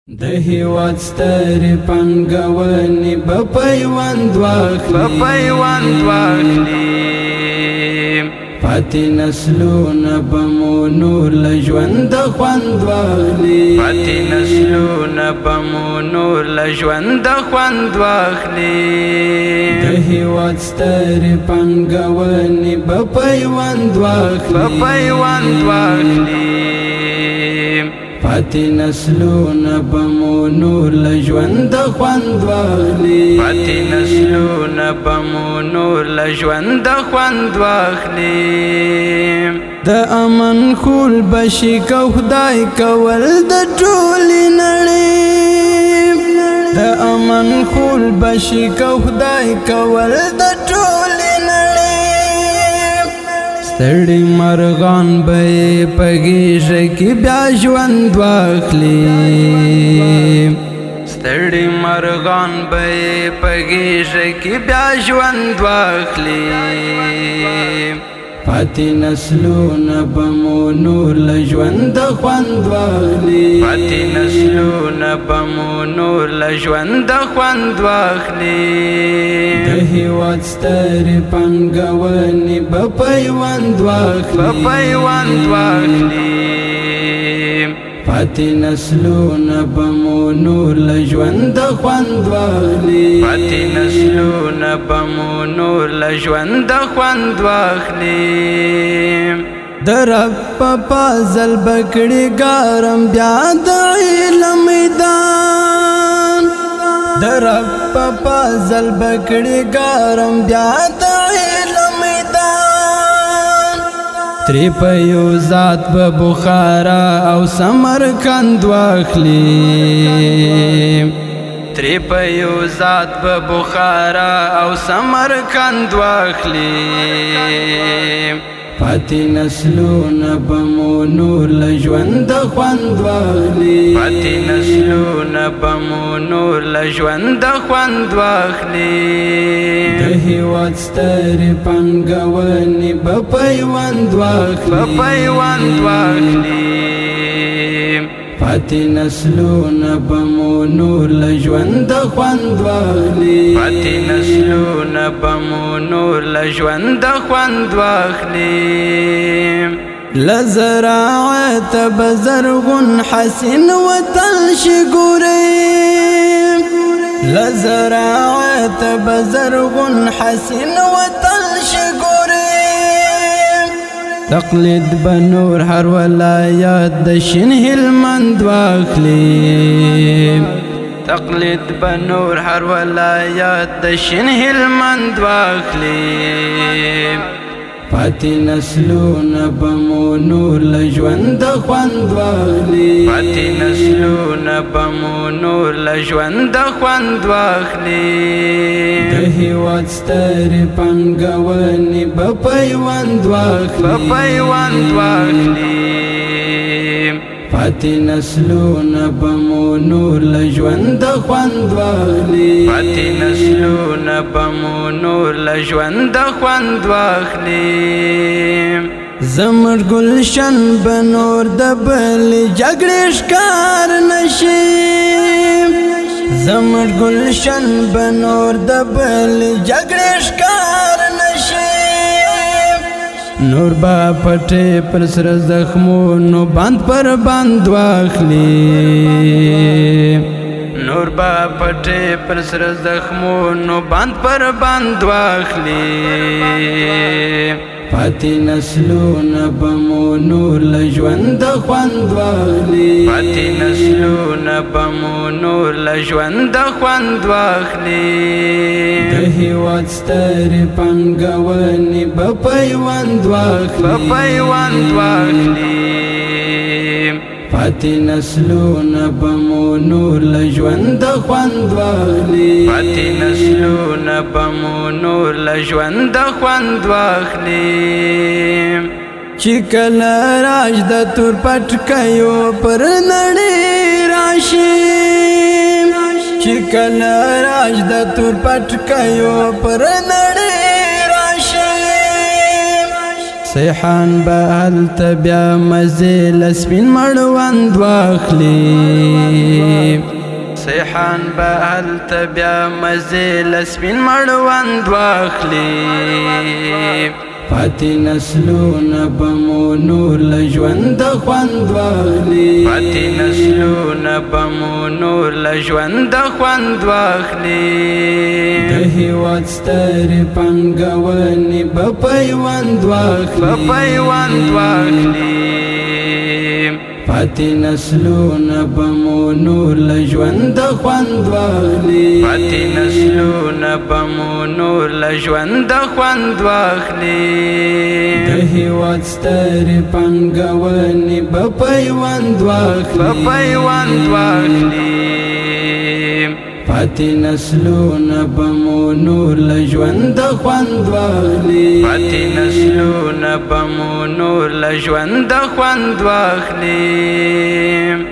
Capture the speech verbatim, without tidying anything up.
د هیواد سترې پانګونې به پیوند واخلي پیوند واخلي پاتې نسلونه به مو نور له ژونده خوند واخلي پاتې نسلونه به مو نور له ژونده خوند واخلي د هیواد سترې پانګونې به پیوند واخلي پیوند واخلي پاتې نسلونه به مو نور له ژونده خوند واخلي پاتې نسلونه به مو نور له ژونده خوند واخلي د امن خول بشي کو خدای کول د ټولې نړۍ د امن خول بشي کو خدای کول د ټولې نړۍ ستړي مرغان به په غېږه کې بیا ژوند واخلي ستړي مرغان به په غېږه کې بیا ژوند واخلي پاتې نسلونه به مو نور له ژونده خوند واخلي پاتې نسلونه به مو نور له ژونده خوند واخلي د هیواد سترې پانګونې به پیوند واخلي پیوند واخلي پاتې نسلونه به مو نور له ژونده خوند واخلي پاتې نسلونه به مو نور له ژونده خوند واخلي د رب په فضل بکړي ګارم بیا د علم میدان د رب په فضل بکړي ګارم بیا د علم میدان تری په یو ذات به بخارا او سمرقند واخلي تری په یو ذات به بخارا او سمرقند واخلي پاتې نسلونه به مو نور له ژونده خوند واخلي پاتې نسلونه به مو نور له ژونده خوند واخلي د هیواد سترې پانګونې به پیوند واخلي پیوند واخلي پاتې نسلونه به مو نور له ژونده خوند واخلي پاتې نسلونه به مو نور له ژونده خوند واخلي له زراعت به زرغون حسین وطن شي ګورئ له زراعت به زرغون حسین وطن شي ګورئ تقلید به نور هر ولایت د شین هلمند واخلي تقلید به نور هر ولایت د شین هلمند واخلي پاتې نسلونه به مو نور له ژونده خوند واخلي پاتې نسلونه به مو نور له ژونده خوند واخلي د هیواد سترې پانګونې به پیوند واخلي پیوند واخلي پاتې نسلونه به مو نور له ژونده خوند واخلي پاتې نسلونه به مو نور له ژونده خوند واخلي زمر گلشن به نور د بلې جګړې ښکار نشي زمر گلشن به نور د بلې جګړې ښکار نشي نور با پټې پر سر زخمونو بند پر بند واخلي نور با پټې پر سر زخمونو بند پر بند واخلي پاتې نسلونه به مو نور له ژونده خوند واخلي پاتې نسلونه به مو نور له ژونده خوند واخلي د هیواد سترې پانګونې به پیوند واخلي پیوند واخلي پاتې نسلونه به مو نور له ژونده خوند واخلي پاتې نسلونه به مو نور له ژونده خوند واخلي چې کله راج د تور پټکیو پر نړۍ راشي چې کله راج د تور پټکیو پر نړۍ راشي سیحان به هلته بیا مزې له سپین مړوند واخلي سیحان به هلته بیا مزې له سپین مړوند واخلي پاتې نسلونه به مو نور له ژونده خوند واخلي پاتې نسلونه به مو نور له ژونده خوند واخلي د هېواد سترې پانګونې به پیوند واخلي به پیوند واخلي پاتې نسلونه به مو نور له ژونده خوند واخلي پاتې نسلونه به مو نور له ژونده خوند واخلي د هېواد سترې پانګونې به پیوند واخلي به پیوند واخلي پاتې نسلونه به مو نور له ژونده خوند واخلي پاتې نسلونه به مو نور له ژونده خوند واخلي